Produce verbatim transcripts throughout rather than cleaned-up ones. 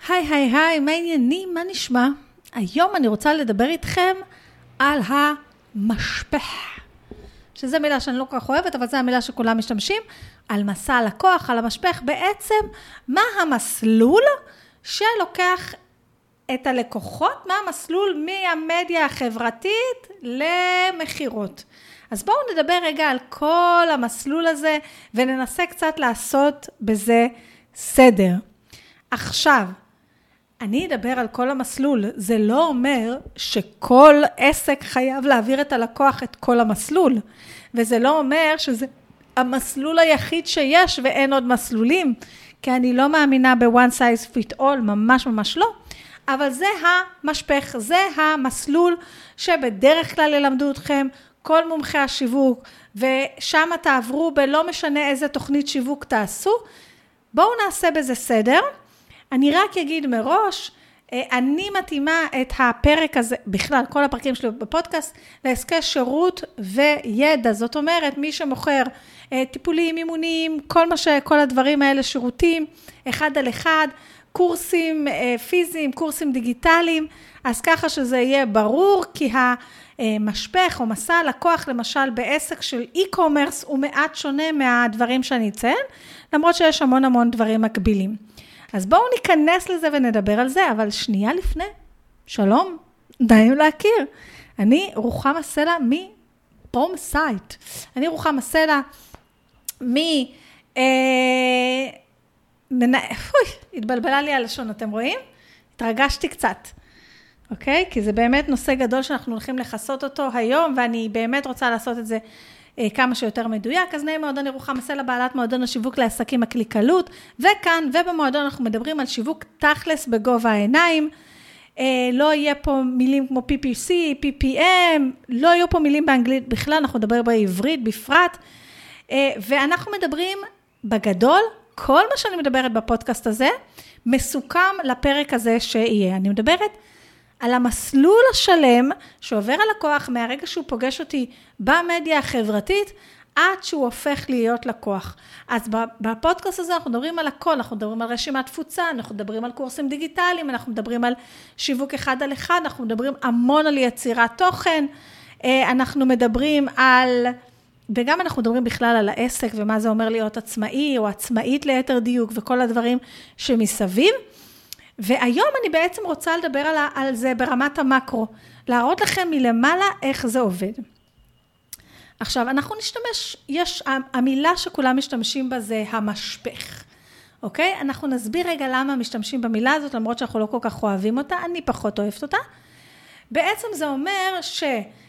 היי היי היי, מה העניינים? מה נשמע? היום אני רוצה לדבר איתכם על המשפך. שזו מילה שאני לא כל כך אוהבת, אבל זו המילה שכולם משתמשים. על מסע הלקוח, על המשפך. בעצם, מה המסלול שלוקח את הלקוחות, מה המסלול מהמדיה החברתית למחירות. אז בואו נדבר רגע על כל המסלול הזה, וננסה קצת לעשות בזה סדר. עכשיו, אני אדבר על כל המסלול, זה לא אומר שכל עסק חייב להעביר את הלקוח את כל המסלול, וזה לא אומר שזה המסלול היחיד שיש ואין עוד מסלולים, כי אני לא מאמינה ב-one size fit all, ממש ממש לא, אבל זה המשפך, זה המסלול שבדרך כלל ילמדו אתכם כל מומחי השיווק, ושם תעברו בלא משנה איזה תוכנית שיווק תעשו. בואו נעשה בזה סדר. אני רק אגיד מראש, אני מתאימה את הפרק הזה, בכלל כל הפרקים שלי בפודקאסט, לעסקי שירות וידע. זאת אומרת, מי שמוכר טיפולים, אימונים, כל מה ש, כל הדברים האלה, שירותים, אחד על אחד, קורסים פיזיים, קורסים דיגיטליים, אז ככה שזה יהיה ברור, כי המשפך או מסע לקוח, למשל בעסק של אי-קומרס, הוא מעט שונה מהדברים שאני אציין, למרות שיש המון המון דברים מקבילים. אז בואו ניכנס לזה ונדבר על זה, אבל שנייה לפני, שלום, נעים להכיר. אני רוחמה סלע מפרום סייט. אני רוחמה סלע מ... אה, מנ... פוי, התבלבלה לי הלשון, אתם רואים? התרגשתי קצת. אוקיי? כי זה באמת נושא גדול שאנחנו הולכים לחסות אותו היום, ואני באמת רוצה לעשות את זה כמה שיותר מדויק. אז נעים מאוד, אני רוחמה סלע, בעלת מועדון השיווק לעסקים הקליקלות, וכאן ובמועדון אנחנו מדברים על שיווק תכלס בגובה העיניים. לא יהיה פה מילים כמו פי פי סי, פי פי אם, לא יהיו פה מילים באנגלית בכלל, אנחנו נדבר בעברית בפרט, ואנחנו מדברים בגדול, כל מה שאני מדברת בפודקאסט הזה, מסוכם לפרק הזה שיהיה. אני מדברת על המסלול השלם שעובר הלקוח מהרגע שהוא פוגש אותי במדיה החברתית, עד שהוא הופך להיות לקוח. אז בפודקאסט הזה אנחנו מדברים על הכל, אנחנו מדברים על רשימת תפוצה, אנחנו מדברים על קורסים דיגיטליים, אנחנו מדברים על שיווק אחד על אחד, אנחנו מדברים המון על יצירת תוכן, אנחנו מדברים על, וגם אנחנו מדברים בכלל על העסק, ומה זה אומר להיות עצמאי או עצמאית ליתר דיוק, וכל הדברים שמסביב. והיום אני בעצם רוצה לדבר על, על זה ברמת המקרו, להראות לכם מלמעלה איך זה עובד. עכשיו, אנחנו נשתמש, יש, המילה שכולם משתמשים בה זה המשפך, אוקיי? אנחנו נסביר רגע למה משתמשים במילה הזאת, למרות שאנחנו לא כל כך אוהבים אותה, אני פחות אוהבת אותה. בעצם זה אומר ש...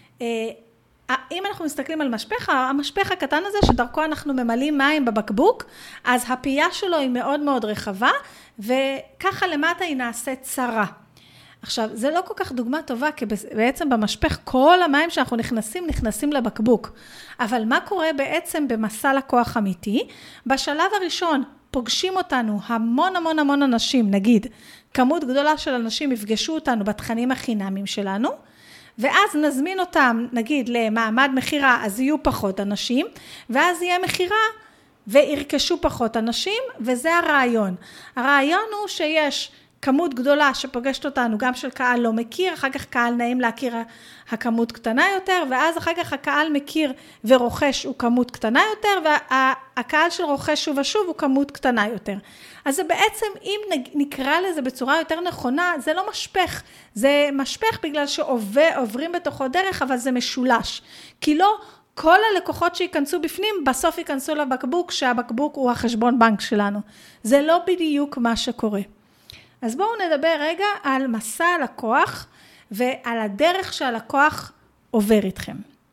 אם אנחנו מסתכלים על משפך, המשפך הקטן הזה שדרכו אנחנו ממלאים מים בבקבוק, אז הפייה שלו היא מאוד מאוד רחבה, וככה למטה היא נעשית צרה. עכשיו, זה לא כל כך דוגמה טובה, כי בעצם במשפך כל המים שאנחנו נכנסים, נכנסים לבקבוק. אבל מה קורה בעצם במסע לקוח אמיתי? בשלב הראשון פוגשים אותנו המון המון המון אנשים, נגיד, כמות גדולה של אנשים יפגשו אותנו בתכנים החינמיים שלנו, ואז נזמין אותם, נגיד, למעמד מחירה, אז יהיו פחות אנשים, ואז יהיה מחירה, וירכשו פחות אנשים, וזה הרעיון. הרעיון הוא שיש כמות גדולה שפוגשת אותנו, גם של קהל לא מכיר, אחר כך קהל נעים להכיר הכמות קטנה יותר, ואז אחר כך הקהל מכיר ורוכש הוא כמות קטנה יותר, והקהל של רוכש שוב ושוב הוא כמות קטנה יותר. אז זה בעצם, אם נקרא לזה בצורה יותר נכונה, זה לא משפך, זה משפך בגלל שעוברים בתוכו דרך, אבל זה משולש. כי לא כל הלקוחות שיכנסו בפנים, בסוף ייכנסו לבקבוק, שהבקבוק הוא החשבון בנק שלנו. זה לא בדיוק מה שקורה. אז בואו נדבר רגע על מסע הלקוח, ועל הדרך שהלקוח עובר איתכם.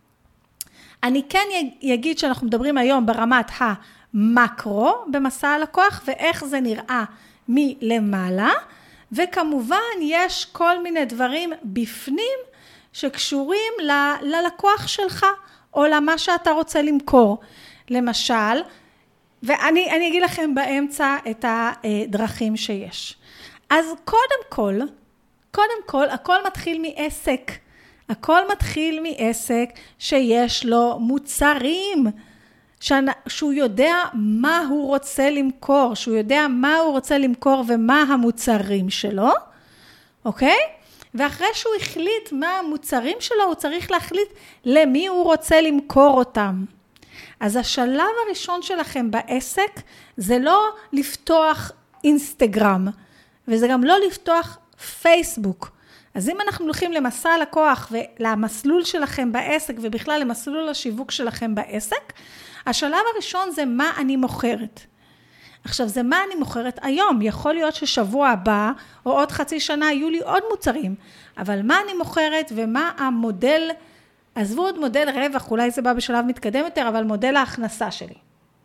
אני כן אגיד שאנחנו מדברים היום ברמת המקרו במסע הלקוח, ואיך זה נראה מלמעלה, וכמובן יש כל מיני דברים בפנים שקשורים ל- ללקוח שלך, או למה שאתה רוצה למכור. למשל, ואני אני אגיד לכם באמצע את הדרכים שיש. אז קודם כל, קודם כל, הכל מתחיל מעסק. הכל מתחיל מעסק שיש לו מוצרים, שהוא יודע מה הוא רוצה למכור, שהוא יודע מה הוא רוצה למכור ומה המוצרים שלו, אוקיי? ואחרי שהוא החליט מה המוצרים שלו, הוא צריך להחליט למי הוא רוצה למכור אותם. אז השלב הראשון שלכם בעסק, זה לא לפתוח אינסטגרם, וזה גם לא לפתוח פייסבוק. אז אם אנחנו הולכים למסע הלקוח ולמסלול שלכם בעסק, ובכלל למסלול השיווק שלכם בעסק, השלב הראשון זה מה אני מוכרת. עכשיו, זה מה אני מוכרת היום. יכול להיות ששבוע הבא, או עוד חצי שנה, יהיו לי עוד מוצרים. אבל מה אני מוכרת ומה המודל, עזבו עוד מודל רווח, אולי זה בא בשלב מתקדם יותר, אבל מודל ההכנסה שלי.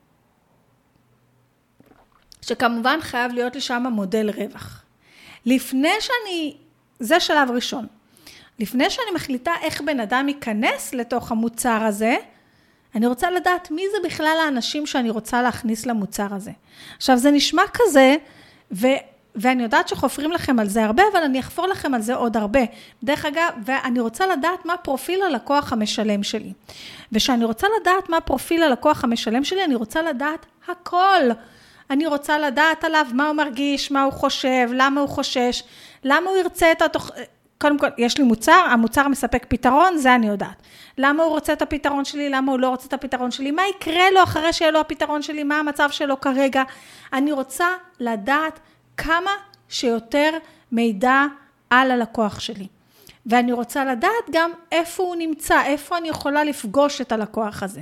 שכמובן חייב להיות לי שם מודל רווח. לפני שאני, זה שלב ראשון. לפני שאני מחליטה איך בן אדם ייכנס לתוך המוצר הזה, אני רוצה לדעת מי זה בכלל האנשים שאני רוצה להכניס למוצר הזה. עכשיו, זה נשמע כזה, ו, ואני יודעת שחופרים לכם על זה הרבה, אבל אני אחפור לכם על זה עוד הרבה. דרך אגב, ואני רוצה לדעת מה פרופיל הלקוח המשלם שלי. ושאני רוצה לדעת מה פרופיל הלקוח המשלם שלי, אני רוצה לדעת הכל. אני רוצה לדעת עליו מה הוא מרגיש, מה הוא חושב, למה הוא חושש, למה הוא ירצה את התוך... קודם כל, יש לי מוצר, המוצר מספק פתרון, זה אני יודעת. למה הוא רוצה את הפתרון שלי, למה הוא לא רוצה את הפתרון שלי, מה יקרה לו אחרי שיהיה לו הפתרון שלי, מה המצב שלו כרגע. אני רוצה לדעת כמה שיותר מידע על הלקוח שלי. ואני רוצה לדעת גם איפה הוא נמצא, איפה אני יכולה לפגוש את הלקוח הזה.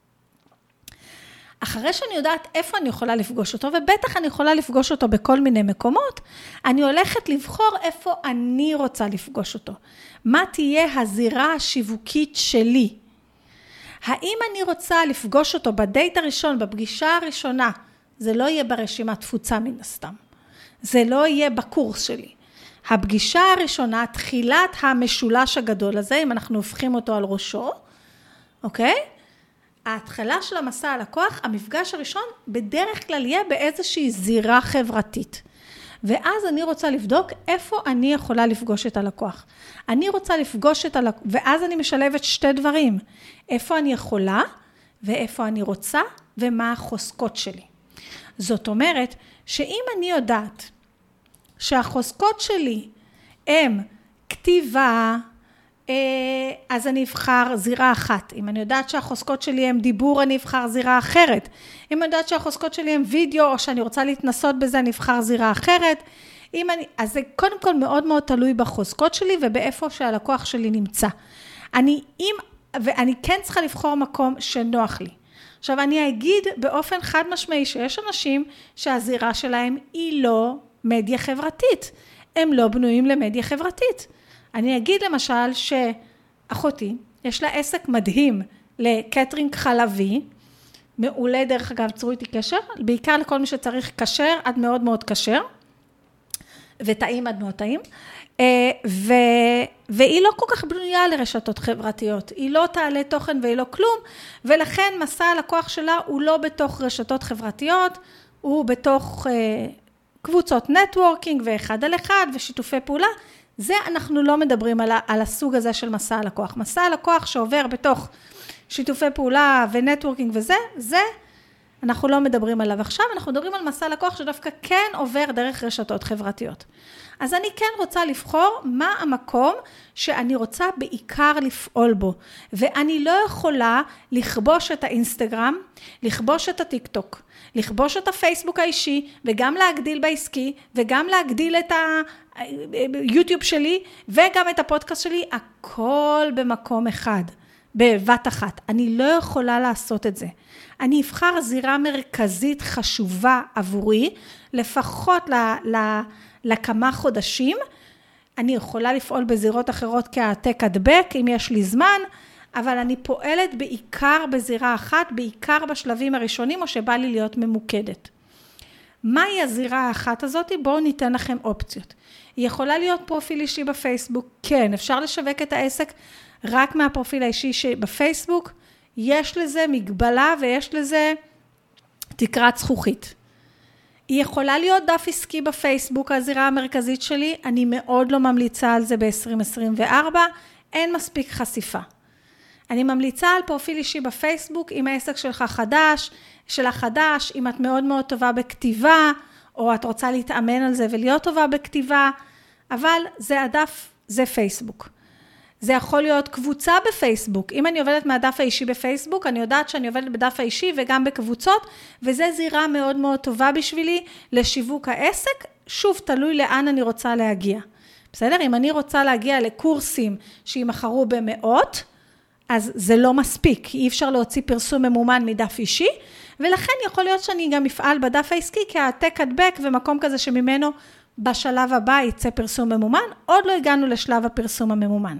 אחרי שאני יודעת איפה אני יכולה לפגוש אותו, ובטח אני יכולה לפגוש אותו בכל מיני מקומות, אני הולכת לבחור איפה אני רוצה לפגוש אותו. מה תהיה הזירה השיווקית שלי? האם אני רוצה לפגוש אותו בדייט הראשון, בפגישה הראשונה? זה לא יהיה ברשימת תפוצה מן הסתם. זה לא יהיה בקורס שלי. הפגישה הראשונה, תחילת המשולש הגדול הזה, אם אנחנו הופכים אותו על ראשו, אוקיי? ההתחלה של המסע הלקוח, המפגש הראשון, בדרך כלל יהיה באיזושהי זירה חברתית. ואז אני רוצה לבדוק איפה אני יכולה לפגוש את הלקוח. אני רוצה לפגוש את הלקוח, ואז אני משלבת שתי דברים. איפה אני יכולה, ואיפה אני רוצה, ומה החוזקות שלי. זאת אומרת, שאם אני יודעת שהחוזקות שלי הם כתיבה, אז אני אבחר זירה אחת. אם אני יודעת שהחוזקות שלי הם דיבור, אני אבחר זירה אחרת. אם אני יודעת שהחוזקות שלי הם וידאו, או שאני רוצה להתנסות בזה, אני אבחר זירה אחרת. אם אני, אז זה קודם כל מאוד מאוד תלוי בחוזקות שלי, ובאיפה שהלקוח שלי נמצא. אני, אם, ואני כן צריכה לבחור מקום שנוח לי. עכשיו, אני אגיד באופן חד משמעי, שיש אנשים שהזירה שלהם היא לא מדיה חברתית. הם לא בנויים למדיה חברתית. אני אגיד למשל שאחותי, יש לה עסק מדהים לקטרינג חלבי, מעולה דרך אגב, צרו איתי קשר, בעיקר לכל מי שצריך קשר, עד מאוד מאוד קשר, וטעים עד מאוד טעים, ו... והיא לא כל כך בנויה לרשתות חברתיות, היא לא תעלה תוכן והיא לא כלום, ולכן מסע הלקוח שלה הוא לא בתוך רשתות חברתיות, הוא בתוך קבוצות נטוורקינג ואחד על אחד ושיתופי פעולה, זה אנחנו לא מדברים על, על הסוג הזה של מסע הלקוח. מסע הלקוח שעובר בתוך שיתופי פעולה ונטוורקינג וזה, זה אנחנו לא מדברים עליו. עכשיו אנחנו מדברים על מסע לקוח שדווקא כן עובר דרך רשתות חברתיות. אז אני כן רוצה לבחור מה המקום שאני רוצה בעיקר לפעול בו. ואני לא יכולה לכבוש את האינסטגרם, לכבוש את הטיק-טוק, לכבוש את הפייסבוק האישי, וגם להגדיל בעסקי, וגם להגדיל את היוטיוב שלי, וגם את הפודקאסט שלי, הכל במקום אחד, בבת אחת. אני לא יכולה לעשות את זה. אני אבחר זירה מרכזית חשובה עבורי, לפחות ל, ל, לכמה חודשים. אני יכולה לפעול בזירות אחרות כהעתק הדבק, אם יש לי זמן, אבל אני פועלת בעיקר בזירה אחת, בעיקר בשלבים הראשונים, או שבא לי להיות ממוקדת. מהי הזירה האחת הזאת? בואו ניתן לכם אופציות. היא יכולה להיות פרופיל אישי בפייסבוק, כן, אפשר לשווק את העסק רק מהפרופיל האישי שבפייסבוק, יש לזה מגבלה ויש לזה תקרת זכוכית. היא יכולה להיות דף עסקי בפייסבוק, הזירה המרכזית שלי, אני מאוד לא ממליצה על זה ב-עשרים עשרים וארבע, אין מספיק חשיפה. אני ממליצה על פרופיל אישי בפייסבוק, אם העסק שלך חדש, שלך חדש, אם את מאוד מאוד טובה בכתיבה, או את רוצה להתאמן על זה ולהיות טובה בכתיבה, אבל זה הדף, זה פייסבוק. זה יכול להיות קבוצה בפייסבוק. אם אני עובדת מהדף האישי בפייסבוק, אני יודעת שאני עובדת בדף האישי וגם בקבוצות, וזה זירה מאוד מאוד טובה בשבילי לשיווק העסק. שוב, תלוי לאן אני רוצה להגיע. בסדר? אם אני רוצה להגיע לקורסים שימחרו במאות, אז זה לא מספיק, כי אי אפשר להוציא פרסום ממומן מדף אישי, ולכן יכול להיות שאני גם אפעל בדף העסקי כהעתק הדבק ומקום כזה שממנו בשלב הבא יצא פרסום ממומן, עוד לא הגענו לשלב הפרסום הממומן.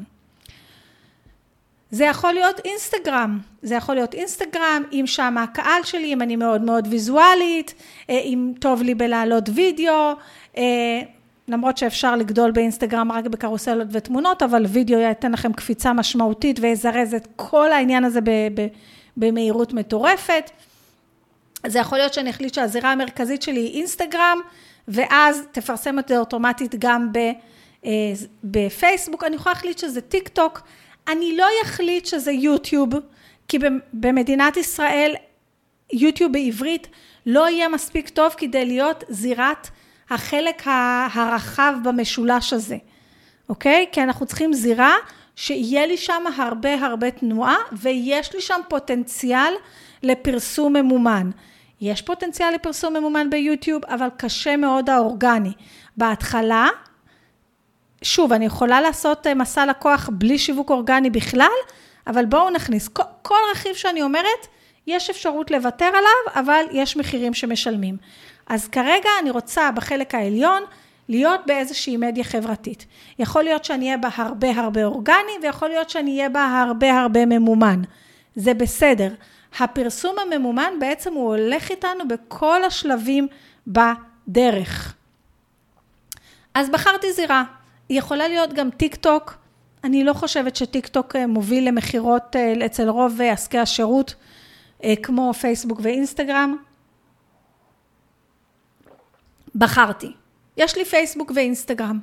זה יכול להיות אינסטגרם, זה יכול להיות אינסטגרם, אם שם הקהל שלי, אם אני מאוד מאוד ויזואלית, אם טוב לי בלהעלות וידאו, למרות שאפשר לגדול באינסטגרם רק בקרוסלות ותמונות, אבל וידאו ייתן לכם קפיצה משמעותית ויזרז את כל העניין הזה במהירות מטורפת. זה יכול להיות שאני אחליט שהזירה המרכזית שלי היא אינסטגרם, ואז תפרסם את זה אוטומטית גם בפייסבוק. אני יכולה להחליט שזה טיק טוק, אני לא אחליט שזה יוטיוב, כי במדינת ישראל יוטיוב בעברית לא יהיה מספיק טוב כדי להיות זירת החלק הרחב במשולש הזה, אוקיי? כי אנחנו צריכים זירה שיהיה לי שם הרבה הרבה תנועה, ויש לי שם פוטנציאל לפרסום ממומן. יש פוטנציאל לפרסום ממומן ביוטיוב, אבל קשה מאוד האורגני. בהתחלה, שוב, אני יכולה לעשות מסע לקוח בלי שיווק אורגני בכלל, אבל בואו נכניס, כל, כל רכיב שאני אומרת, יש אפשרות לוותר עליו, אבל יש מחירים שמשלמים. אז כרגע אני רוצה בחלק העליון, להיות באיזושהי מדיה חברתית. יכול להיות שאני אהיה בה הרבה הרבה אורגני, ויכול להיות שאני אהיה בה הרבה הרבה ממומן. זה בסדר. הפרסום הממומן בעצם הוא הולך איתנו בכל השלבים בדרך. אז בחרתי זירה. היא יכולה להיות גם טיק טוק. אני לא חושבת שטיק טוק מוביל למחירות אצל רוב עסקי השירות, כמו פייסבוק ואינסטגרם. בחרתי. יש לי פייסבוק ואינסטגרם.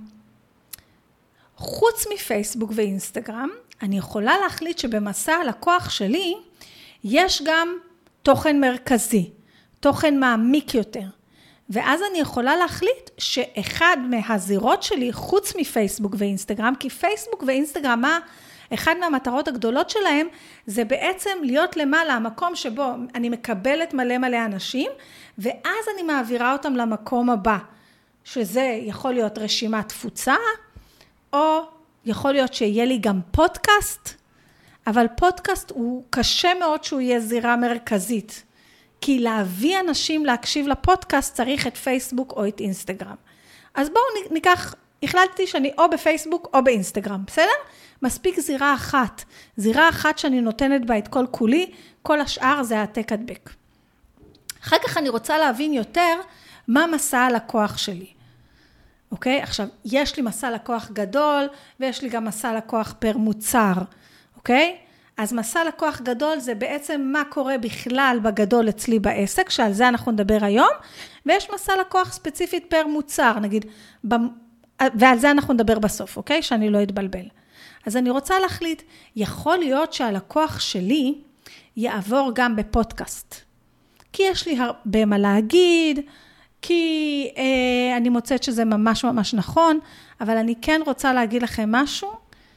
חוץ מפייסבוק ואינסטגרם, אני יכולה להחליט שבמסע הלקוח שלי, יש גם תוכן מרכזי, תוכן מעמיק יותר. ואז אני יכולה להחליט שאחד מהזירות שלי, חוץ מפייסבוק ואינסטגרם, כי פייסבוק ואינסטגרם, אחד מהמטרות הגדולות שלהם, זה בעצם להיות למעלה, המקום שבו אני מקבלת מלא מלא אנשים, ואז אני מעבירה אותם למקום הבא, שזה יכול להיות רשימת תפוצה, או יכול להיות שיהיה לי גם פודקאסט, אבל פודקאסט הוא קשה מאוד שהוא יהיה זירה מרכזית, כי להביא אנשים להקשיב לפודקאסט צריך את פייסבוק או את אינסטגרם. אז בואו ניקח, החלטתי שאני או בפייסבוק או באינסטגרם, בסדר? מספיק זירה אחת, זירה אחת שאני נותנת בה את כל כולי, כל השאר זה העתק הדבק. אחר כך אני רוצה להבין יותר מה מסע הלקוח שלי. אוקיי? עכשיו, יש לי מסע לקוח גדול, ויש לי גם מסע לקוח פר מוצר. אוקיי? אז מסע לקוח גדול זה בעצם מה קורה בכלל בגדול אצלי בעסק, שעל זה אנחנו נדבר היום, ויש מסע לקוח ספציפית פר מוצר, נגיד, ועל זה אנחנו נדבר בסוף, אוקיי? שאני לא אתבלבל. אז אני רוצה להחליט, יכול להיות שהלקוח שלי יעבור גם בפודקאסט. כי יש לי הרבה מה להגיד, כי אה, אני מוצאת שזה ממש ממש נכון, אבל אני כן רוצה להגיד לכם משהו.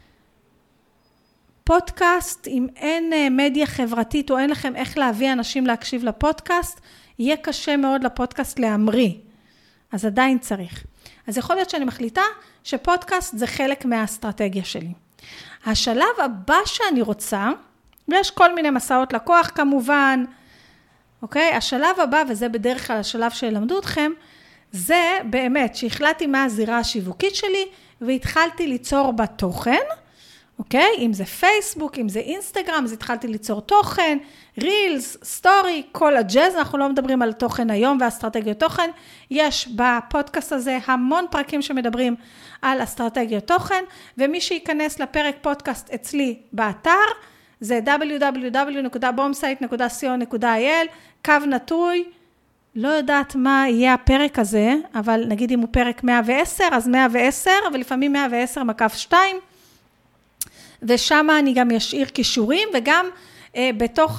פודקאסט, אם אין אה, מדיה חברתית או אין לכם איך להביא אנשים להקשיב לפודקאסט, יהיה קשה מאוד לפודקאסט להמריא. אז עדיין צריך. אז יכול להיות שאני מחליטה שפודקאסט זה חלק מהאסטרטגיה שלי. השלב הבא שאני רוצה, ויש כל מיני מסעות לקוח כמובן, אוקיי? השלב הבא, וזה בדרך כלל השלב שלמדו אתכם, זה באמת שהחלטתי מה הזירה השיווקית שלי, והתחלתי ליצור בה תוכן, אוקיי? אם זה פייסבוק, אם זה אינסטגרם, אז התחלתי ליצור תוכן, רילס, סטורי, כל הג'אז, אנחנו לא מדברים על תוכן היום ואסטרטגיות תוכן, יש בפודקאסט הזה המון פרקים שמדברים על אסטרטגיות תוכן, ומי שייכנס לפרק פודקאסט אצלי באתר, זה דאבליו דאבליו דאבליו נקודה בומסייט נקודה סי או נקודה איי אל, קו נטוי, לא יודעת מה יהיה הפרק הזה, אבל נגיד אם הוא פרק מאה ועשר, אז מאה ועשר, אבל לפעמים מאה ועשר מקף שתיים, ושם אני גם אשאיר קישורים, וגם אה, בתוך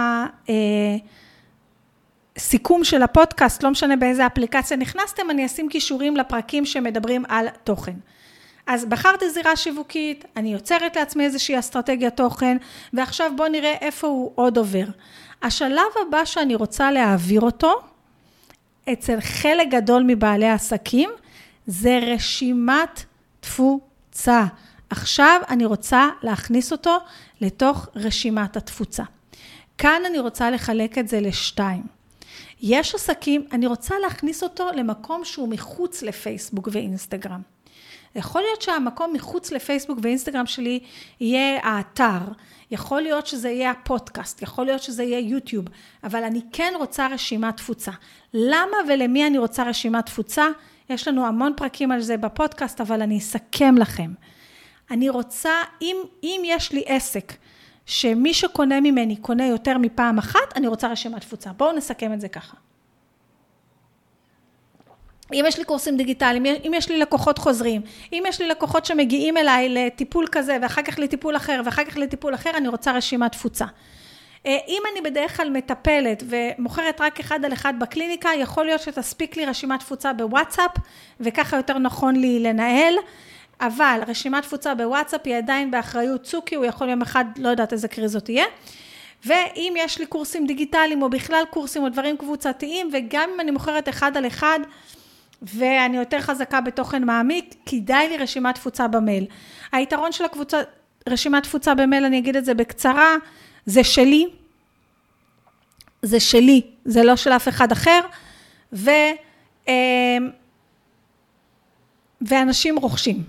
הסיכום של הפודקאסט, לא משנה באיזה אפליקציה נכנסתם, אני אשים קישורים לפרקים שמדברים על תוכן. אז בחרתי זירה שיווקית, אני יוצרת לעצמי איזושהי אסטרטגיה תוכן, ועכשיו בואו נראה איפה הוא עוד עובר. השלב הבא שאני רוצה להעביר אותו, אצל חלק גדול מבעלי העסקים, זה רשימת תפוצה. עכשיו אני רוצה להכניס אותו לתוך רשימת התפוצה. כאן אני רוצה לחלק את זה לשתיים. יש עסקים, אני רוצה להכניס אותו למקום שהוא מחוץ לפייסבוק ואינסטגרם. יכול להיות שהמקום מחוץ לפייסבוק ואינסטגרם שלי יהיה האתר, יכול להיות שזה יהיה הפודקאסט, יכול להיות שזה יהיה יוטיוב, אבל אני כן רוצה רשימת תפוצה. למה ולמי אני רוצה רשימת תפוצה? יש לנו המון פרקים על זה בפודקאסט, אבל אני אסכם לכם. אני רוצה, אם, אם יש לי עסק, שמי שקונה ממני קונה יותר מפעם אחת, אני רוצה רשימת תפוצה. בואו נסכם את זה ככה. אם יש לי קורסים דיגיטליים, אם יש לי לקוחות חוזרים, אם יש לי לקוחות שמגיעים אליי לטיפול כזה, ואחר כך לטיפול אחר, ואחר כך לטיפול אחר, אני רוצה רשימת תפוצה. אם אני בדרך כלל מטפלת ומוכרת רק אחד על אחד בקליניקה, יכול להיות שתספיק לי רשימת תפוצה בוואטסאפ, וככה יותר נכון לי לנהל, אבל רשימת תפוצה בוואטסאפ היא עדיין באחריות צוקי, הוא יכול יום אחד, לא יודעת איזה קריזות תהיה, ואם יש לי קורסים דיגיטליים, או בכלל קורסים או דברים קבוצתיים, וגם אם אני מוכרת אחד על אחד, ואני יותר חזקה בתוכן מעמיק, כדאי לי רשימת תפוצה במייל. היתרון של הקבוצה, רשימת תפוצה במייל, אני אגיד את זה בקצרה, זה שלי, זה שלי, זה לא של אף אחד אחר, ו, ואנשים רוכשים.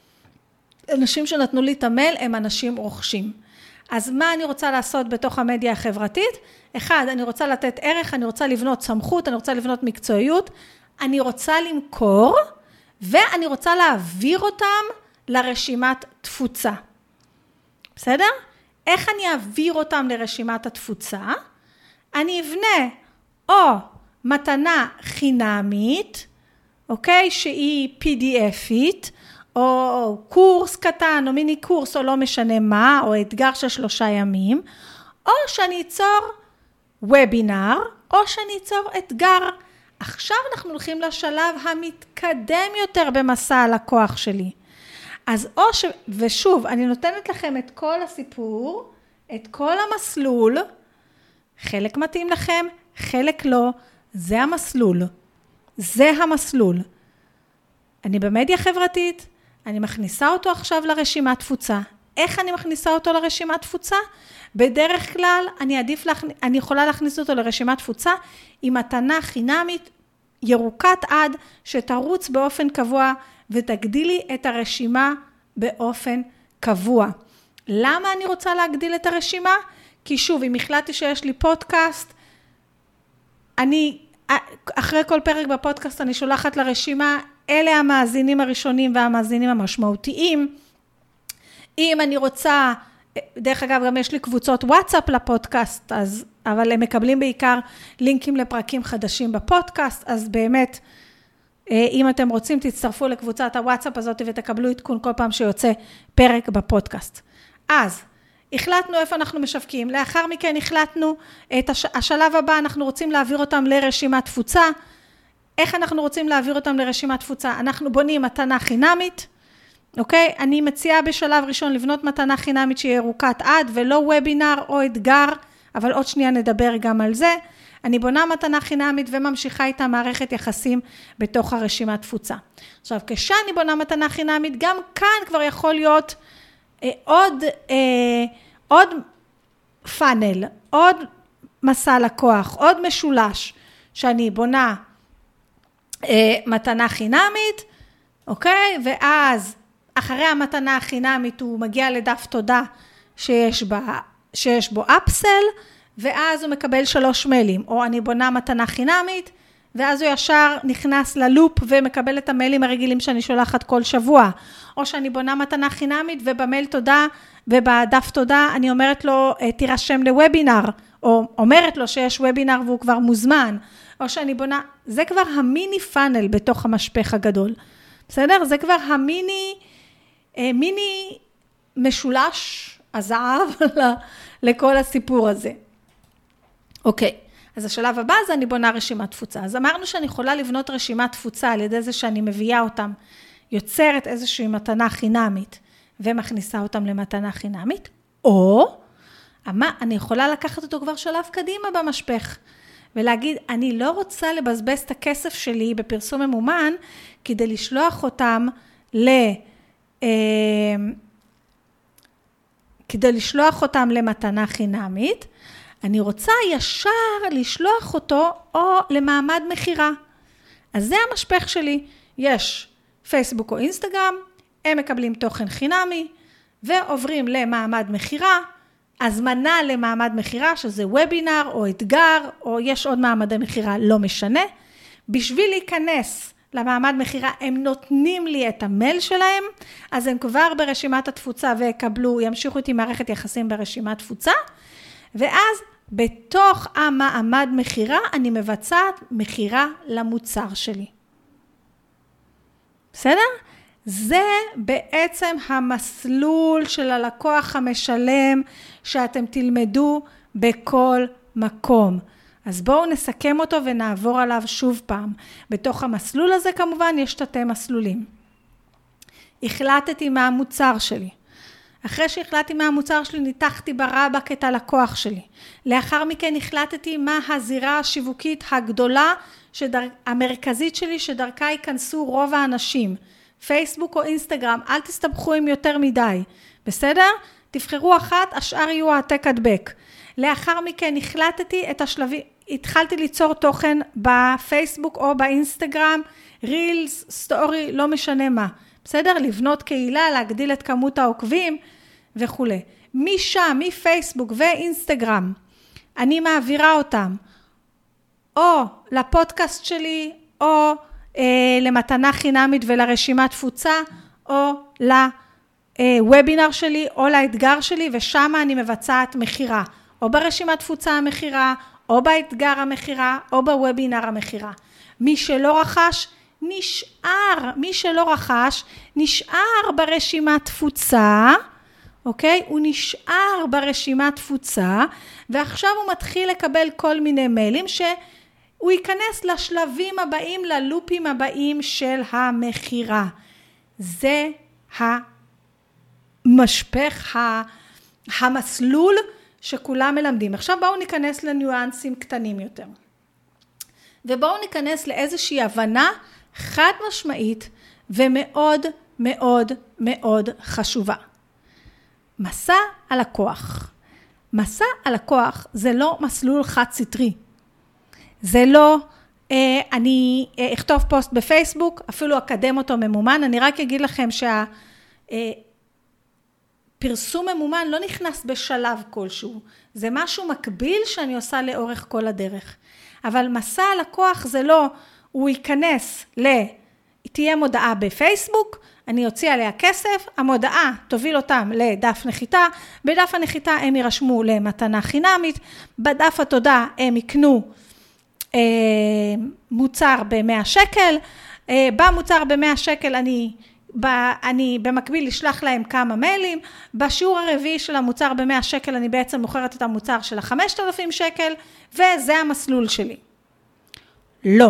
אנשים שנתנו לי את המייל הם אנשים רוכשים. אז מה אני רוצה לעשות בתוך המדיה החברתית? אחד, אני רוצה לתת ערך, אני רוצה לבנות סמכות, אני רוצה לבנות מקצועיות, אני רוצה למכור, ואני רוצה להעביר אותם לרשימת תפוצה. בסדר? איך אני אעביר אותם לרשימת התפוצה? אני אבנה או מתנה חינמית, אוקיי? שהיא פי די אפית, או קורס קטן, או מיני קורס, או לא משנה מה, או אתגר של שלושה ימים, או שאני אצור וובינר, או שאני אצור אתגר. עכשיו אנחנו הולכים לשלב המתקדם יותר במסע הלקוח שלי. אז או ש... ושוב, אני נותנת לכם את כל הסיפור, את כל המסלול, חלק מתאים לכם, חלק לא, זה המסלול. זה המסלול. אני במדיה חברתית, אני מכניסה אותו עכשיו לרשימת תפוצה. איך אני מכניסה אותו לרשימת תפוצה? בדרך כלל אני עדיף, להכ... אני יכולה להכניס אותו לרשימת תפוצה עם מתנה חינמית ירוקת עד שתרוץ באופן קבוע ותגדילי את הרשימה באופן קבוע. למה אני רוצה להגדיל את הרשימה? כי שוב, אם החלטתי שיש לי פודקאסט, אני, אחרי כל פרק בפודקאסט אני שולחת לרשימה, אלה המאזינים הראשונים והמאזינים המשמעותיים. אם אני רוצה, דרך אגב גם יש לי קבוצות וואטסאפ לפודקאסט, אז, אבל הם מקבלים בעיקר לינקים לפרקים חדשים בפודקאסט, אז באמת, אם אתם רוצים תצטרפו לקבוצת הוואטסאפ הזאת ותקבלו עדכון כל פעם שיוצא פרק בפודקאסט. אז החלטנו איפה אנחנו משווקים, לאחר מכן החלטנו את הש... השלב הבא, אנחנו רוצים להעביר אותם לרשימת תפוצה. איך אנחנו רוצים להעביר אותם לרשימת תפוצה? אנחנו בונים מתנה חינמית, אוקיי? אני מציעה בשלב ראשון לבנות מתנה חינמית שהיא ירוקת עד ולא וובינר או אתגר, אבל עוד שנייה נדבר גם על זה. אני בונה מתנה חינמית וממשיכה איתה מערכת יחסים בתוך הרשימת תפוצה. עכשיו, כשאני בונה מתנה חינמית, גם כאן כבר יכול להיות אה, עוד, אה, עוד פאנל, עוד מסע לקוח, עוד משולש, שאני בונה אה, מתנה חינמית, אוקיי? ואז אחרי המתנה החינמית הוא מגיע לדף תודה שיש, בה, שיש בו אפסל, ואז הוא מקבל שלוש מיילים, או אני בונה מתנה חינמית, ואז הוא ישר נכנס ללופ ומקבל את המיילים הרגילים שאני שולחת כל שבוע, או שאני בונה מתנה חינמית ובמייל תודה ובדף תודה אני אומרת לו תירשם לוובינר, או אומרת לו שיש וובינר והוא כבר מוזמן, או שאני בונה, זה כבר המיני פאנל בתוך המשפך הגדול, בסדר? זה כבר המיני, מיני משולש הזהב לכל הסיפור הזה. אוקיי, אז השלב הבא זה אני בונה רשימת תפוצה. אז אמרנו שאני יכולה לבנות רשימת תפוצה על ידי זה שאני מביאה אותם, יוצרת איזושהי מתנה חינמית ומכניסה אותם למתנה חינמית, או אמה, אני יכולה לקחת אותו כבר שלב קדימה במשפך, ולהגיד, אני לא רוצה לבזבז את הכסף שלי בפרסום ממומן, כדי לשלוח אותם ל... כדי לשלוח אותם למתנה חינמית, אני רוצה ישר לשלוח אותו או למעמד מחירה. אז זה המשפך שלי. יש פייסבוק או אינסטגרם, הם מקבלים תוכן חינמי, ועוברים למעמד מחירה, הזמנה למעמד מחירה, שזה וובינר או אתגר, או יש עוד מעמדי מחירה, לא משנה. בשביל להיכנס למעמד מחירה, הם נותנים לי את המייל שלהם, אז הם כבר ברשימת התפוצה ויקבלו, ימשיכו איתי מערכת יחסים ברשימת תפוצה, ואז בתוך המעמד מחירה, אני מבצעת מחירה למוצר שלי. בסדר? זה בעצם המסלול של הלקוח המשלם, שאתם תלמדו בכל מקום. אז בואו נסכם אותו ונעבור עליו שוב פעם. בתוך המסלול הזה כמובן יש תתי מסלולים. החלטתי מה המוצר שלי. אחרי שהחלטתי מה המוצר שלי, ניתחתי ברבק את הלקוח שלי. לאחר מכן החלטתי מה הזירה השיווקית הגדולה, שדר... המרכזית שלי, שדרכה ייכנסו רוב האנשים. פייסבוק או אינסטגרם, אל תסתבכו עם יותר מדי. בסדר? תבחרו אחת, השאר יהיו העתק הדבק. לאחר מכן החלטתי את השלבים, התחלתי ליצור תוכן בפייסבוק או באינסטגרם, רילס, סטורי, לא משנה מה. בסדר? לבנות קהילה, להגדיל את כמות העוקבים וכו'. משם, מפייסבוק ואינסטגרם, אני מעבירה אותם או לפודקאסט שלי, או אה, למתנה חינמית ולרשימת תפוצה, או לוובינר שלי, או לאתגר שלי, ושם אני מבצעת מחירה. או ברשימת תפוצה המחירה, או באתגר המחירה, או בוובינר המחירה. מי שלא רכש, נשאר, מי שלא רכש, נשאר ברשימת תפוצה, אוקיי? הוא נשאר ברשימת תפוצה, ועכשיו הוא מתחיל לקבל כל מיני מיילים, שהוא ייכנס לשלבים הבאים, ללופים הבאים של המחירה. זה המשפך, המסלול שכולם מלמדים. עכשיו בואו ניכנס לניואנסים קטנים יותר. ובואו ניכנס לאיזושהי הבנה חד משמעית ומאוד מאוד מאוד חשובה. מסע הלקוח. מסע הלקוח זה לא מסלול חד סטרי. זה לא, אה, אני אה, אכתוב פוסט בפייסבוק, אפילו אקדם אותו ממומן, אני רק אגיד לכם שה... אה, פרסום ממומן לא נכנס בשלב כלשהו, זה משהו מקביל שאני עושה לאורך כל הדרך. אבל מסע הלקוח זה לא, הוא ייכנס ל... תהיה מודעה בפייסבוק, אני אוציא עליה כסף, המודעה תוביל אותם לדף נחיתה, בדף הנחיתה הם יירשמו למתנה חינמית, בדף התודה הם יקנו אה, מוצר ב-מאה שקל, אה, במוצר ב-מאה שקל אני... אני במקביל לשלח להם כמה מיילים, בשיעור הרביעי של המוצר ב-מאה שקל אני בעצם מוכרת את המוצר של ה-חמשת אלפים שקל, וזה המסלול שלי. לא.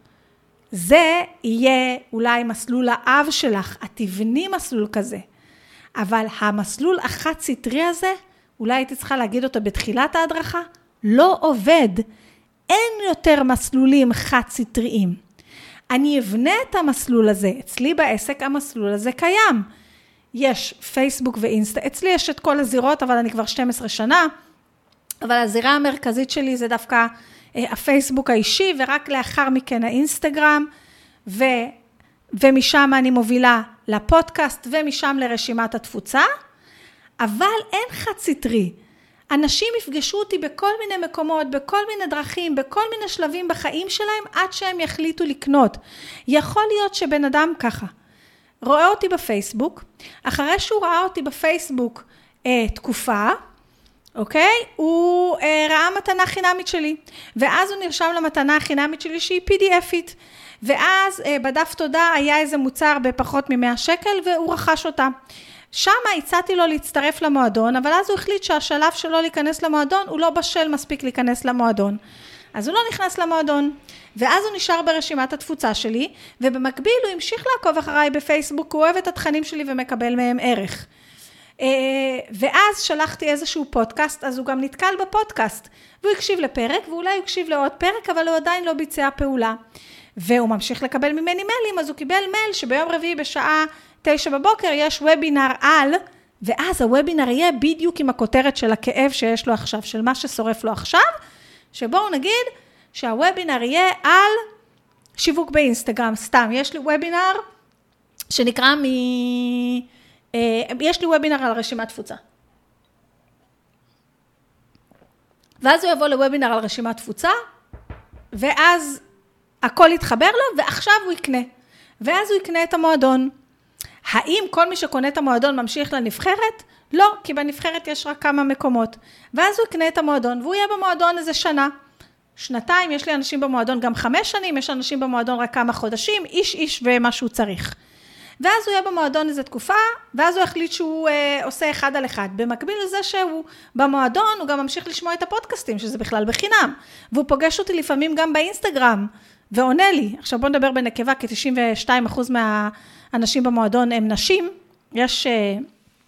זה יהיה אולי מסלול האב שלך, את תבני מסלול כזה, אבל המסלול החד סטרי הזה, אולי הייתי צריכה להגיד אותו בתחילת ההדרכה, לא עובד. אין יותר מסלולים חד סטריים. אני אבנה את המסלול הזה, אצלי בעסק המסלול הזה קיים. יש פייסבוק ואינסטה, אצלי יש את כל הזירות, אבל אני כבר שתים עשרה שנה, אבל הזירה המרכזית שלי זה דווקא אה, הפייסבוק האישי, ורק לאחר מכן האינסטגרם, ו, ומשם אני מובילה לפודקאסט, ומשם לרשימת התפוצה, אבל אין חד סטרי. אנשים יפגשו אותי בכל מיני מקומות, בכל מיני דרכים, בכל מיני שלבים בחיים שלהם, עד שהם יחליטו לקנות. יכול להיות שבן אדם ככה, רואה אותי בפייסבוק, אחרי שהוא ראה אותי בפייסבוק אה, תקופה, אוקיי? הוא אה, ראה מתנה חינמית שלי, ואז הוא נרשם למתנה החינמית שלי שהיא פי די אפית, ואז בדף תודה היה איזה מוצר בפחות מ-מאה שקל, והוא רכש אותה. שם הצעתי לו להצטרף למועדון, אבל אז הוא החליט שהשלב שלו להיכנס למועדון, הוא לא בשל מספיק להיכנס למועדון. אז הוא לא נכנס למועדון, ואז הוא נשאר ברשימת התפוצה שלי, ובמקביל הוא המשיך לעקוב אחריי בפייסבוק, הוא אוהב את התכנים שלי ומקבל מהם ערך. ואז שלחתי איזשהו פודקאסט, אז הוא גם נתקל בפודקאסט, והוא הקשיב לפרק, ואולי הוא הקשיב לעוד פרק, אבל הוא עדיין לא ביצע פעולה. והוא ממשיך לקבל ממני מיילים, אז הוא קיבל מייל שביום רביעי בשעה תשע בבוקר יש וובינר על, ואז הוובינר יהיה בדיוק עם הכותרת של הכאב שיש לו עכשיו, של מה ששורף לו עכשיו, שבואו נגיד שהוובינר יהיה על שיווק באינסטגרם, סתם, יש לי וובינר שנקרא מ... יש לי וובינר על רשימת תפוצה. ואז הוא יבוא לוובינר על רשימת תפוצה, ואז הכל יתחבר לו, ועכשיו הוא יקנה. ואז הוא יקנה את המועדון. האם כל מי שקונה את המועדון ממשיך לנבחרת? לא, כי בנבחרת יש רק כמה מקומות. ואז הוא יקנה את המועדון, והוא יהיה במועדון איזה שנה. שנתיים, יש לי אנשים במועדון גם חמש שנים, יש אנשים במועדון רק כמה חודשים, איש איש ומה שהוא צריך. ואז הוא יהיה במועדון איזו תקופה, ואז הוא החליט שהוא אה, עושה אחד על אחד. במקביל לזה שהוא במועדון, הוא גם ממשיך לשמוע את הפודקאסטים, שזה בכלל בחינם. והוא פוגש אותי לפעמים גם באינסטגרם, ועונה לי. עכשיו בוא נדבר בנקבה, כי תשעים ושתיים אחוז מהאנשים במועדון הם נשים. יש... אה,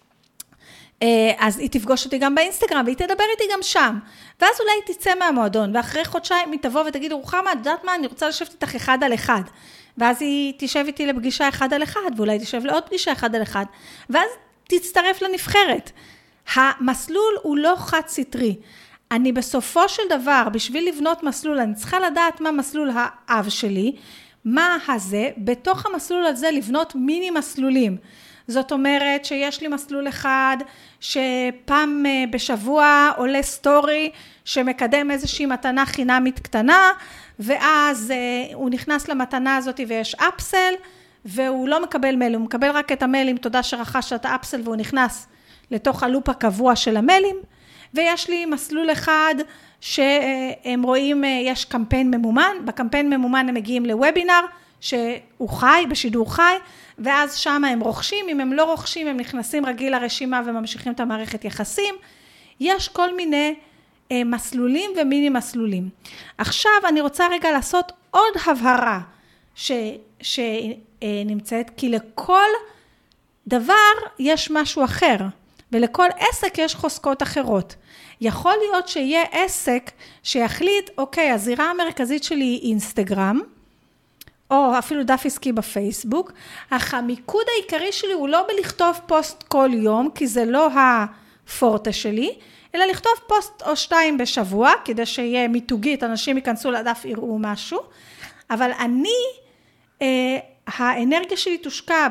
אה, אז היא תפגוש אותי גם באינסטגרם, והיא תדבר איתי גם שם. ואז אולי היא תצא מהמועדון, ואחרי חודשיים היא תבוא ותגיד, רוחמה, את יודעת מה? אני רוצה לשבת איתך אחד על אחד. ואז היא תשב איתי לפגישה אחד על אחד, ואולי תשב לעוד פגישה אחד על אחד, ואז תצטרף לנבחרת. המסלול הוא לא חד סטרי. אני בסופו של דבר, בשביל לבנות מסלול, אני צריכה לדעת מה מסלול האב שלי, מה הזה, בתוך המסלול הזה לבנות מיני מסלולים. זאת אומרת שיש לי מסלול אחד, שפעם בשבוע עולה סטורי, שמקדם איזושהי מתנה חינמית קטנה, ואז uh, הוא נכנס למתנה הזאת ויש אפסל, והוא לא מקבל מייל, הוא מקבל רק את המיילים, תודה שרכש את האפסל, והוא נכנס לתוך הלופ הקבוע של המיילים, ויש לי מסלול אחד שהם רואים, יש קמפיין ממומן, בקמפיין ממומן הם מגיעים לוובינר, שהוא חי, בשידור חי, ואז שם הם רוכשים, אם הם לא רוכשים, הם נכנסים רגיל לרשימה וממשיכים את המערכת יחסים, יש כל מיני מסלולים ומיני מסלולים. עכשיו אני רוצה רגע לעשות עוד הבהרה ש, שנמצאת, כי לכל דבר יש משהו אחר, ולכל עסק יש חוזקות אחרות. יכול להיות שיהיה עסק שיחליט, אוקיי, הזירה המרכזית שלי היא אינסטגרם, או אפילו דף עסקי בפייסבוק, אך המיקוד העיקרי שלי הוא לא בלכתוב פוסט כל יום, כי זה לא הפורטה שלי, אלא לכתוב פוסט או שתיים בשבוע, כדי שיהיה מיתוגית, אנשים ייכנסו לדף, יראו משהו, אבל אני, אה, האנרגיה שלי תושקע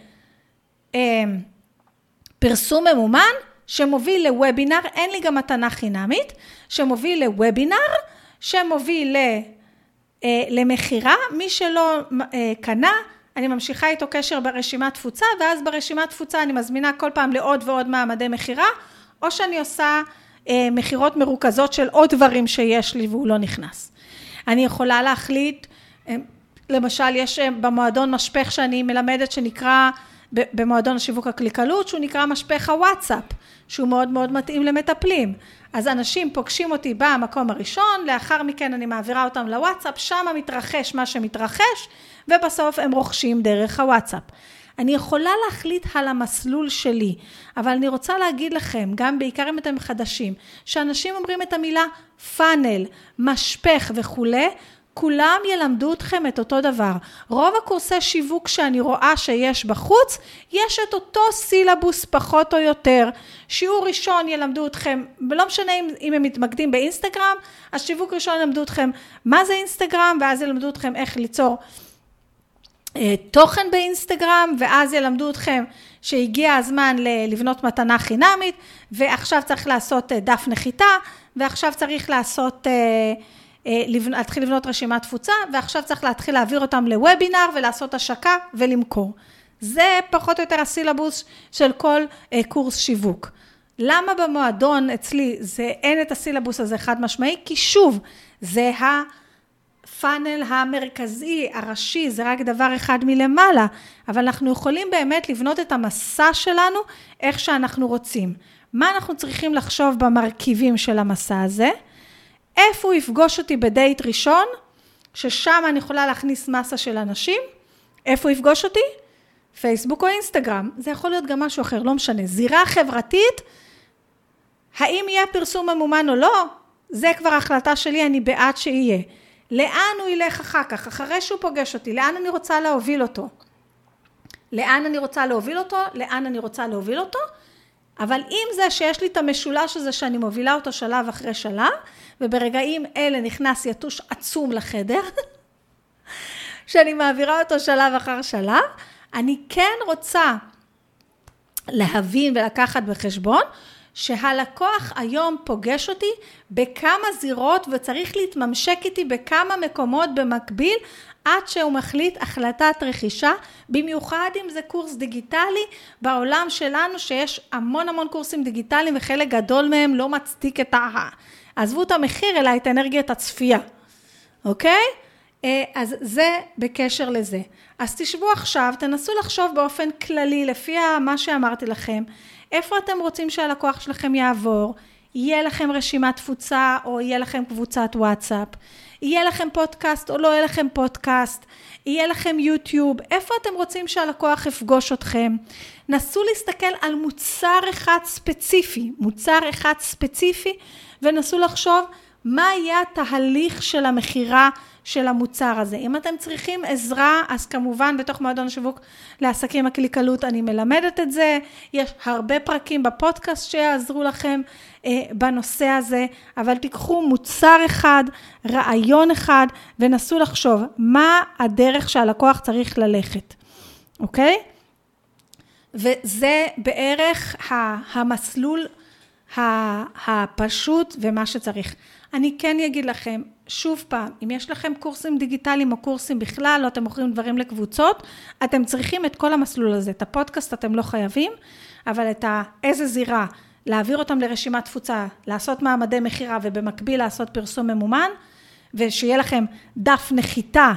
בפרסום אה, ממומן, שמוביל לוובינר, אין לי גם מתנה חינמית, שמוביל לוובינר, שמוביל ל, אה, למחירה, מי שלא אה, קנה, אני ממשיכה איתו קשר ברשימת תפוצה, ואז ברשימת תפוצה אני מזמינה כל פעם לעוד ועוד מעמדי מחירה, או שאני עושה אה, מחירות מרוכזות של עוד דברים שיש לי והוא לא נכנס. אני יכולה להחליט, אה, למשל יש אה, במועדון משפך שאני מלמדת שנקרא, במועדון השיווק הקליקלות, שהוא נקרא משפך הוואטסאפ, שהוא מאוד מאוד מתאים למטפלים. אז אנשים פוגשים אותי במקום הראשון, לאחר מכן אני מעבירה אותם לוואטסאפ, שם מתרחש מה שמתרחש, ובסוף הם רוכשים דרך הוואטסאפ. אני יכולה להחליט על המסלול שלי, אבל אני רוצה להגיד לכם, גם בעיקר אם אתם חדשים, שאנשים אומרים את המילה פאנל, משפך וכו', כולם ילמדו אתכם את אותו דבר. רוב הקורסי שיווק שאני רואה שיש בחוץ, יש את אותו סילבוס פחות או יותר. שיעור ראשון ילמדו אתכם, ולא משנה אם, אם הם מתמקדים באינסטגרם, אז שיווק ראשון ילמדו אתכם מה זה אינסטגרם, ואז ילמדו אתכם איך ליצור אה, תוכן באינסטגרם, ואז ילמדו אתכם שהגיע הזמן לבנות מתנה חינמית, ועכשיו צריך לעשות אה, דף נחיתה, ועכשיו צריך לעשות... אה, להתחיל לבנות רשימת תפוצה, ועכשיו צריך להתחיל להעביר אותם לוובינר, ולעשות השקה ולמכור. זה פחות או יותר הסילבוס של כל קורס שיווק. למה במועדון אצלי זה, אין את הסילבוס הזה חד משמעי? כי שוב, זה הפאנל המרכזי, הראשי, זה רק דבר אחד מלמעלה, אבל אנחנו יכולים באמת לבנות את המסע שלנו איך שאנחנו רוצים. מה אנחנו צריכים לחשוב במרכיבים של המסע הזה? איפה הוא יפגוש אותי בדייט ראשון, ששם אני יכולה להכניס מסה של אנשים? איפה הוא יפגוש אותי? פייסבוק או אינסטגרם. זה יכול להיות גם משהו אחר, לא משנה. זירה חברתית, האם יהיה פרסום ממומן או לא? זה כבר החלטה שלי, אני בעד שיהיה. לאן הוא ילך אחר כך? אחרי שהוא פוגש אותי, לאן אני רוצה להוביל אותו? לאן אני רוצה להוביל אותו? לאן אני רוצה להוביל אותו? אבל אם זה שיש לי את המשולש הזה שאני מובילה אותו שלב אחרי שלב, וברגעים אלה נכנס יתוש עצום לחדר, שאני מעבירה אותו שלב אחר שלב, אני כן רוצה להבין ולקחת בחשבון, שהלקוח היום פוגש אותי בכמה זירות וצריך להתממשק איתי בכמה מקומות במקביל עד שהוא מחליט החלטת רכישה, במיוחד אם זה קורס דיגיטלי בעולם שלנו שיש המון המון קורסים דיגיטליים וחלק גדול מהם לא מצדיק את ה... עזבו את המחיר אלא את אנרגיית הצפייה, אוקיי? אז זה בקשר לזה. אז תשבו עכשיו, תנסו לחשוב באופן כללי לפי מה שאמרתי לכם, איפה אתם רוצים שהלקוח שלכם יעבור, יהיה לכם רשימת תפוצה או יהיה לכם קבוצת וואטסאפ, יהיה לכם פודקאסט או לא יהיה לכם פודקאסט, יהיה לכם יוטיוב, איפה אתם רוצים שהלקוח יפגוש אתכם, נסו להסתכל על מוצר אחד ספציפי, מוצר אחד ספציפי, ונסו לחשוב מה יהיה התהליך של המחירה של המוצר הזה. אם אתם צריכים עזרה, אז כמובן בתוך מועדון השיווק לעסקים הקליקלות אני מלמדת את זה, יש הרבה פרקים בפודקאסט שיעזרו לכם אה, בנושא הזה, אבל תיקחו מוצר אחד, רעיון אחד, ונסו לחשוב מה הדרך שהלקוח צריך ללכת, אוקיי? וזה בערך המסלול הפשוט ומה שצריך. אני כן אגיד לכם, שוב פעם, אם יש לכם קורסים דיגיטליים או קורסים בכלל, או אתם מוכרים דברים לקבוצות, אתם צריכים את כל המסלול הזה. את הפודקאסט אתם לא חייבים, אבל את איזה זירה, להעביר אותם לרשימת תפוצה, לעשות מעמדי מחירה ובמקביל לעשות פרסום ממומן, ושיהיה לכם דף נחיתה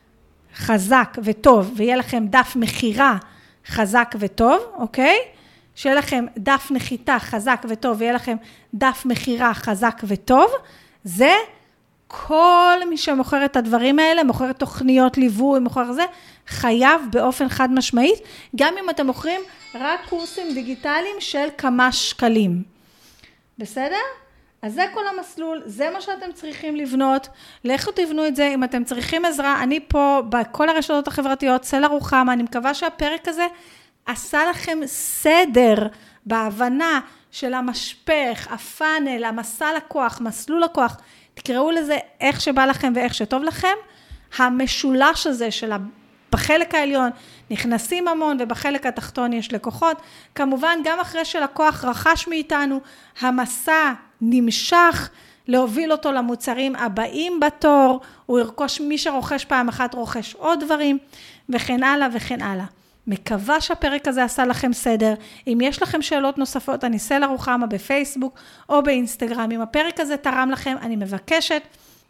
חזק וטוב, ויהיה לכם דף מחירה חזק וטוב, אוקיי? שיהיה לכם דף נחיתה חזק וטוב, ויהיה לכם דף מחירה חזק וטוב, זה כל מי שמוכר את הדברים האלה, מוכר תוכניות ליווי, מוכר זה, חייב באופן חד משמעית, גם אם אתם מוכרים רק קורסים דיגיטליים של כמה שקלים. בסדר? אז זה כל המסלול, זה מה שאתם צריכים לבנות, לכו תבנו את זה, אם אתם צריכים עזרה, אני פה בכל הרשתות החברתיות, סלע רוחמה, אני מקווה שהפרק הזה עשה לכם סדר בהבנה של המשפך, הפאנל, המסע לקוח, מסלול לקוח, תקראו לזה איך שבא לכם ואיך שטוב לכם, המשולש הזה של בחלק העליון נכנסים המון ובחלק התחתון יש לקוחות, כמובן גם אחרי שלקוח רכש מאיתנו, המסע נמשך להוביל אותו למוצרים הבאים בתור, הוא ירכוש מי שרוכש פעם אחת רוכש עוד דברים וכן הלאה וכן הלאה. מקווה שהפרק הזה עשה לכם סדר, אם יש לכם שאלות נוספות, אני סלע רוחמה בפייסבוק או באינסטגרם, אם הפרק הזה תרם לכם, אני מבקשת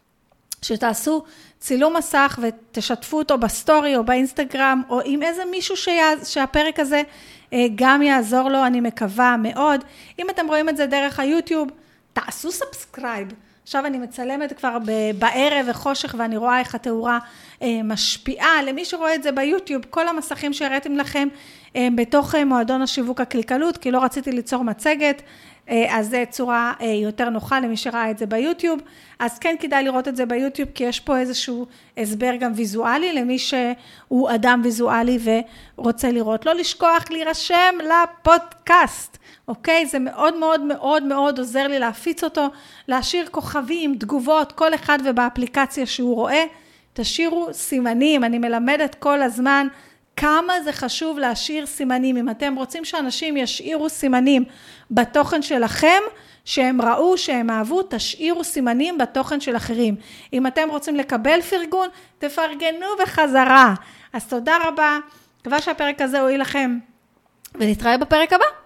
שתעשו צילום מסך ותשתפו אותו בסטורי או באינסטגרם, או עם איזה מישהו שיעז, שהפרק הזה גם יעזור לו, אני מקווה מאוד. אם אתם רואים את זה דרך היוטיוב, תעשו סאבסקרייב. עכשיו אני מצלמת כבר בערב וחושך, ואני רואה איך התאורה משפיעה. למי שרואה את זה ביוטיוב, כל המסכים שהראיתם לכם בתוך מועדון השיווק הקליקלות, כי לא רציתי ליצור מצגת, אז זה צורה יותר נוחה למי שראה את זה ביוטיוב. אז כן כדאי לראות את זה ביוטיוב, כי יש פה איזשהו הסבר גם ויזואלי, למי שהוא אדם ויזואלי ורוצה לראות. לא לשכוח להירשם לפודקאסט. אוקיי? זה מאוד מאוד מאוד מאוד עוזר לי להפיץ אותו, להשאיר כוכבים, תגובות, כל אחד ובאפליקציה שהוא רואה, תשאירו סימנים, אני מלמדת כל הזמן כמה זה חשוב להשאיר סימנים, אם אתם רוצים שאנשים ישאירו סימנים בתוכן שלכם, שהם ראו, שהם אהבו, תשאירו סימנים בתוכן של אחרים. אם אתם רוצים לקבל פרגון, תפרגנו בחזרה. אז תודה רבה, מקווה שהפרק הזה הועיל לכם, ונתראה בפרק הבא.